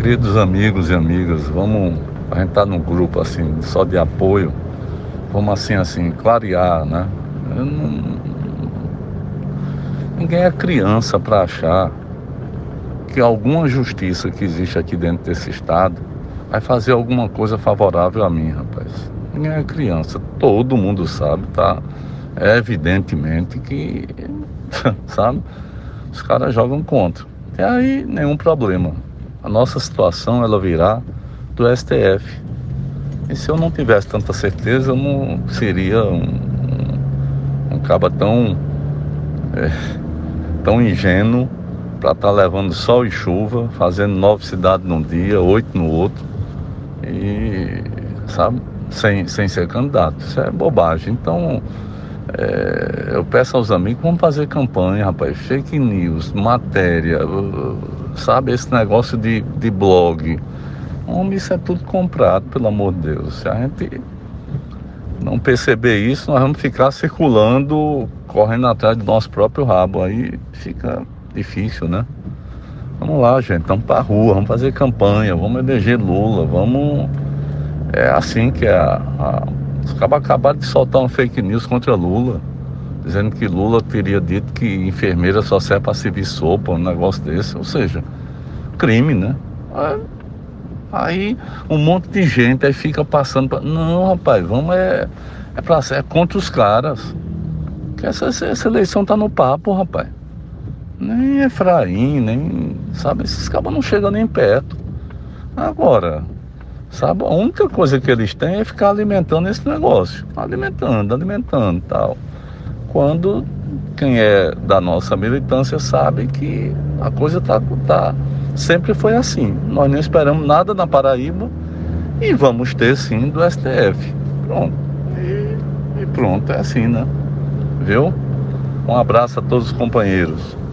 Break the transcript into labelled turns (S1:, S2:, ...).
S1: Queridos amigos e amigas, a gente tá num grupo assim, só de apoio, vamos assim, clarear, né? Eu não- Ninguém é criança para achar que alguma justiça que existe aqui dentro desse estado vai fazer alguma coisa favorável a mim, rapaz. Ninguém é criança, todo mundo sabe, tá? É evidentemente que, sabe, os caras jogam contra. E aí, nenhum problema. A nossa situação, ela virá do STF. E se eu não tivesse tanta certeza, eu não seria um caba tão ingênuo para estar levando sol e chuva, fazendo 9 cidades num dia, 8 no outro, e, sabe, sem ser candidato. Isso é bobagem. Então, eu peço aos amigos, vamos fazer campanha, rapaz, fake news, matéria, sabe, esse negócio de blog. Homem, isso é tudo comprado, pelo amor de Deus. Se a gente não perceber isso, nós vamos ficar circulando, correndo atrás do nosso próprio rabo. Aí fica difícil, né? Vamos lá, gente, vamos pra rua, vamos fazer campanha, vamos eleger Lula, vamos... É assim que os cabas acabaram de soltar um fake news contra Lula, dizendo que Lula teria dito que enfermeira só serve para servir sopa, um negócio desse. Ou seja, crime, né? Aí um monte de gente aí fica passando pra... Não, rapaz, é contra os caras. Que essa eleição tá no papo, rapaz. Nem Efraim, nem... Sabe, esses cabos não chegam nem perto. Agora, sabe, a única coisa que eles têm é ficar alimentando esse negócio. Alimentando e tal. Quando quem é da nossa militância sabe que a coisa sempre foi assim. Nós não esperamos nada na Paraíba e vamos ter sim do STF. Pronto. E pronto, é assim, né? Viu? Um abraço a todos os companheiros.